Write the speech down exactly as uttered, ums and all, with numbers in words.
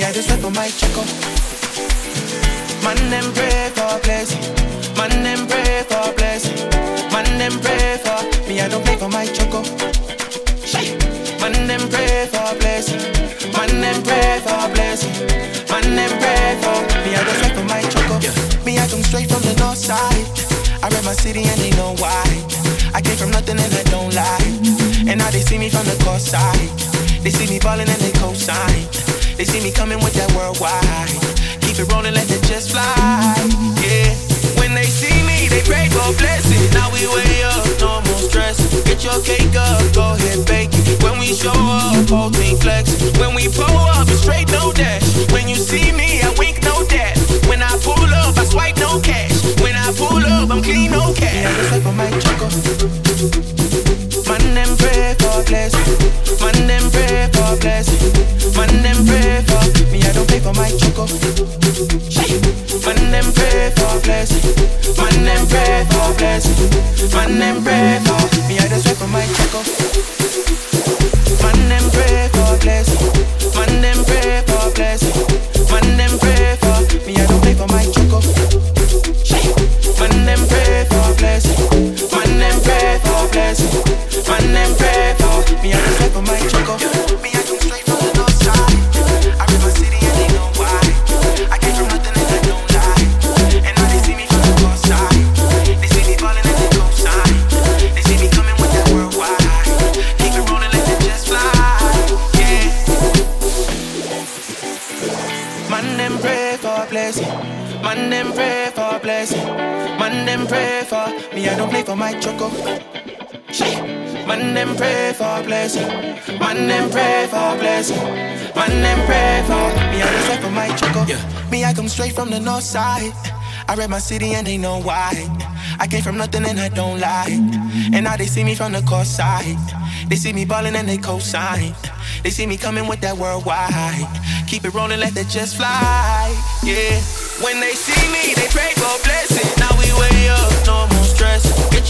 I just wait for my choco. Man them pray for blessing. Man them pray for blessing. Man them pray for me. I don't pray for my choco. Man them pray for blessing. Man them pray for blessing. Man them pray for me. I just wait for my choco. Yeah. Me I come straight from the north side. I rep my city and they know why. I came from nothing and I don't lie. And now they see me from the coast side. They see me ballin' and they co-sign. They see me coming with that worldwide. Keep it rolling, let it just fly. Yeah. When they see me, they pray for blessing. Now we way up, no more stress. Get your cake up, go ahead, bake it. When we show up, whole team flex. When we pull up, it's straight no dash. When you see me, I wink no dash. When I pull up, I swipe no cash. When I pull up, I'm clean, no cash. Yeah, I just wait for my choco. Man them pray for blessing. Man them pray for blessing. Man them pray for me. I don't pay for my choco. Man them pray for blessing. Man them pray for blessing. Man them pray for me. I just wait for my choco. Man them pray for blessing. Man them pray for blessing. Man them pray for me. I don't pay for my choco. Man them pray for blessing. Man them pray for blessing. Man them pray for me. I just wait for my choco. Me I come straight from the north side. I rep my city and they know why. I came from nothing and I don't lie. And now they see me from the coast side. They see me ballin' and they co-sign. They see me coming with that worldwide. Keep it rolling, let it just fly. Yeah. Man them pray for blessing. Man them pray for blessing. Man them pray for me. I don't play for my choco. Man them pray for blessing. Man them pray for blessing. Man them pray for me. I just wait for my choco. Yeah. Me I come straight from the north side. I rep my city and they know why. I came from nothing and I don't lie. And now they see me from the coast side. They see me ballin' and they co-sign. They see me coming with that worldwide. Keep it rolling, let that just fly. Yeah. When they see me, they pray for blessing. Now we way up, no more stress. Get